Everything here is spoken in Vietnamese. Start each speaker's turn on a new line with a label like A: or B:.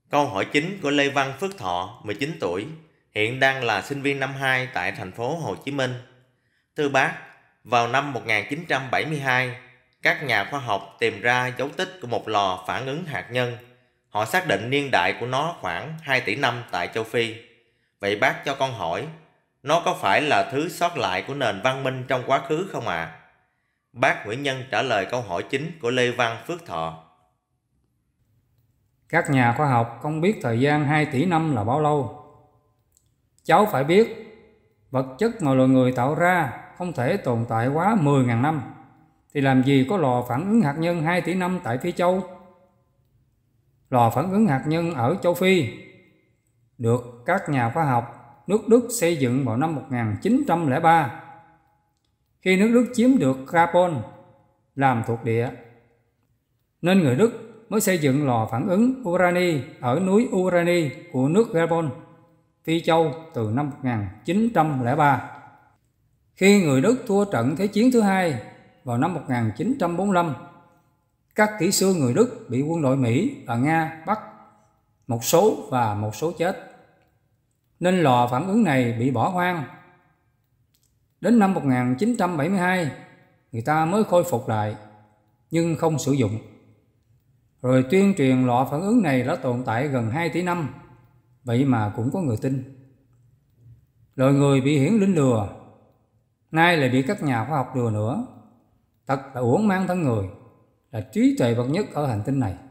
A: Câu hỏi chính của Lê Văn Phước Thọ, 19 tuổi, hiện đang là sinh viên năm 2 tại thành phố Hồ Chí Minh. Thưa bác, vào năm 1972, các nhà khoa học tìm ra dấu tích của một lò phản ứng hạt nhân. Họ xác định niên đại của nó khoảng 2 tỷ năm tại châu Phi. Vậy bác cho con hỏi, nó có phải là thứ sót lại của nền văn minh trong quá khứ không ạ? Bác Nguyễn Nhân trả lời câu hỏi chính của Lê Văn Phước Thọ.
B: Các nhà khoa học không biết thời gian 2 tỷ năm là bao lâu. Cháu phải biết, vật chất mà loài người tạo ra không thể tồn tại quá 10.000 năm, thì làm gì có lò phản ứng hạt nhân 2 tỷ năm tại Phi Châu? Lò phản ứng hạt nhân ở châu Phi được các nhà khoa học nước Đức xây dựng vào năm 1903, khi nước Đức chiếm được Gabon làm thuộc địa, nên người Đức mới xây dựng lò phản ứng urani ở núi Urani của nước Gabon, Phi Châu từ năm 1903. Khi người Đức thua trận Thế chiến thứ hai vào năm 1945, các kỹ sư người Đức bị quân đội Mỹ và Nga bắt, một số chết, nên lò phản ứng này bị bỏ hoang. Đến năm 1972, người ta mới khôi phục lại, nhưng không sử dụng. Rồi tuyên truyền lò phản ứng này đã tồn tại gần 2 tỷ năm, vậy mà cũng có người tin. Loài người bị hiển linh lừa, nay lại bị các nhà khoa học lừa nữa. Thật là uổng mang thân người, là trí tuệ bậc nhất ở hành tinh này.